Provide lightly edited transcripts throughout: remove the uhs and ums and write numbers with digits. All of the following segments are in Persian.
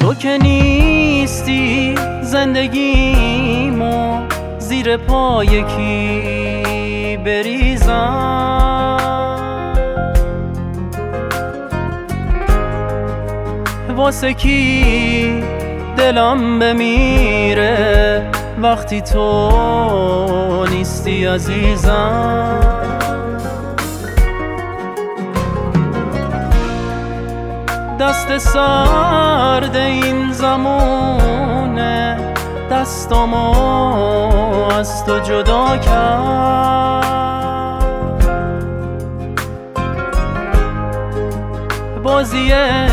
تو که نیستی زندگیمو زیر پای کی بریزم؟ واسه کی دلم بمیره وقتی تو نیستی عزیزم؟ دست سرد این زمونه دستامو از تو جدا کرد. بازی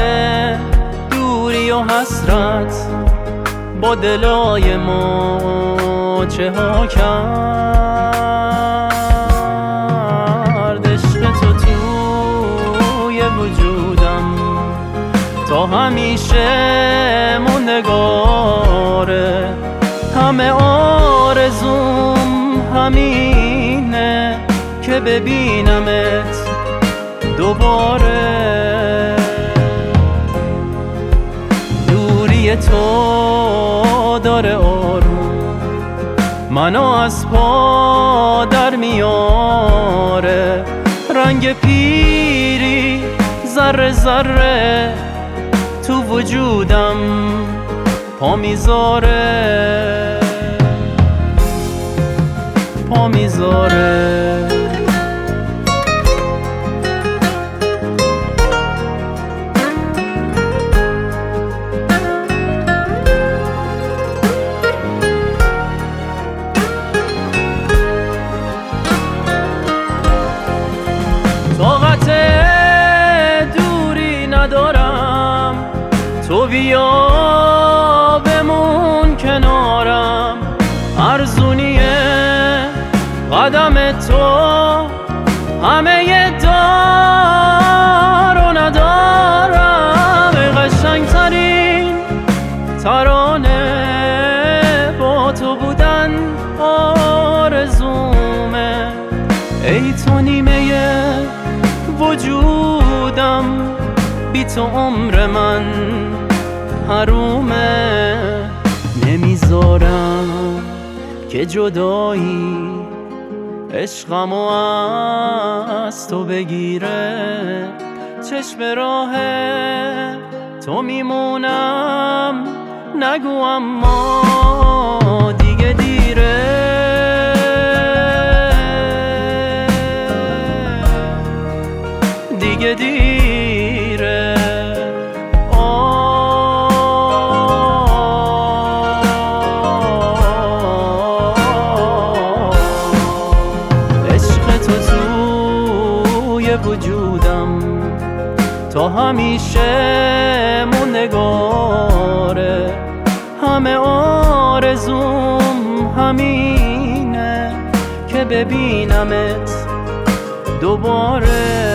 دوری و حسرت با دلای ما چه ها کرد. عشق تو توی وجودم تا همیشه موندگاره. همه آرزوم همینه که ببینمت دوباره. دوری تو داره آروم منو از پا در میاره. رنگ پیری ذره ذره تو وجودم پا میذاره، پا میذاره. طاقت دوری ندارم، تو بیا بمون کنارم. ارزونیه قدم تو همه دار و ندارم. ای قشنگترین ترانه با تو بودن آرزومه. ای تو نیمه وجودم بی تو عمر من حرومه. نمیذارم که جدایی عشقمو از تو بگیره. چشم راه تو میمونم نگو اما دیگه دیره. دیگه دیره. عشق تو توی وجودم تا همیشه موندگاره. همه آرزوم همینه که ببینمت دوباره.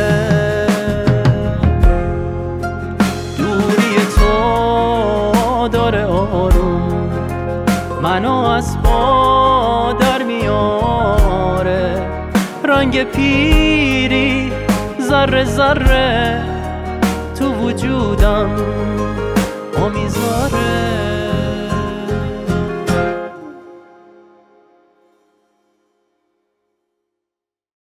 دوری تو داره آروم منو از پا در میاره. رنگ پیری ذره ذره تو وجودم